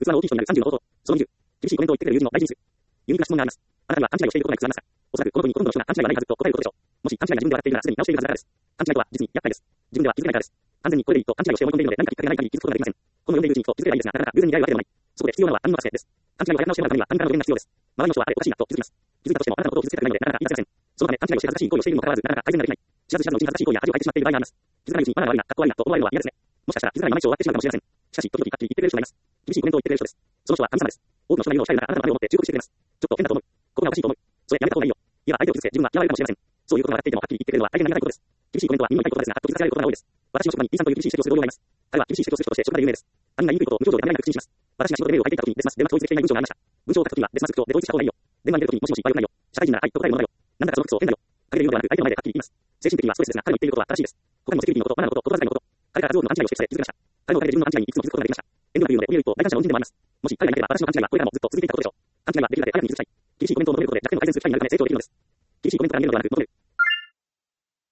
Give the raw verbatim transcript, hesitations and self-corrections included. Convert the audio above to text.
器の大きい人になるさんじゅうの弟。そのにじゅう。厳しいコメントを言ってくれる友人の大事にする。ユニークな質問があります。あなたには勘違いをしていることがいくつありますか？おそらくこの文にほとんどの人が勘違いはないはずと答えることでしょう。もし勘違いが自分で笑っているならすでに直しているはずだからです。勘違いとは実に厄介です。自分では気づけないからです。完全にこれでいいと勘違いをして思い込んでいるので何かきっかけがない限り気づくことができません。この読んでいるうちにふと気づけばいいですが、なかなか偶然に出会うわけでもない。そこで必要なのは反応の達成です。勘違いをやり直してもらうためには何かの助言が必要です。周りの人はあれおかしいなと気づきます。気づいたとしてもあなたのことを傷つけたくないのでなかなか言い出せません。そのため勘違いをして恥ずかしい行為をしているにもかかわらずなかなか改善ができない。知らず知らずのうちに恥ずかしい行為や恥をかいてしまっている場合があります。気づかないうちにマナー悪いな、かっこ悪いなと思われるのは嫌ですね。もしかしたら気づかないまま一生終わってしまうかもしれません。しかし、時々はっきり言ってくれる人がいます。厳しいコメントを言ってくれる人です。その人は神様です。多くの人がいるのをしたいのならあなたの前を持って忠告してくれます。ちょっと変だと思う。ここがおかしいと思う。それやめた方がいいよ。いや、相手を傷つけ、自分は嫌われるかもしれません。そういうことが笑っていてもはっきり言ってくれるのは大変ありがたいことです。厳しいコメントは耳の痛いことですが、はっと傷つけられることが多いです。私の職場に B さんという厳しい指摘をする同僚がいます。彼は厳しい指摘をする人として職場で有名です。他人が言いにくいことを無表情でためらいなく口にします。私が仕事でメールを書いていた時にデスマス、デマス統一できていない文章がありました。文章を書く時はデスマスクとデ統一した方がいいよ。電話に出る時にもしもしは良くないよ。社会人ならはいと答えるものだよ。なんだかその靴を変だよ。陰で言うのではなく相手の前ではっきり言います。精神的にはストレスですが、彼の言っていることは正しいです。他にもセキュリティのこと、マナーのこと、言葉遣いのこと。彼から数多くの勘違いを指摘され気づきました。彼のおかげで自分の勘違いにいくつも気づくことができました。遠慮なく言うので、お見合いと大感謝の恩人でもあります。もし彼がいなければ私の勘違いはこれからもずっと続いていたことでしょう。勘違いはできるだけ早くに気づきたい。厳しいコメントを求めることで逆にも改善する機会になるため成長できるのです。厳しいコメントが見えるのではなく求める。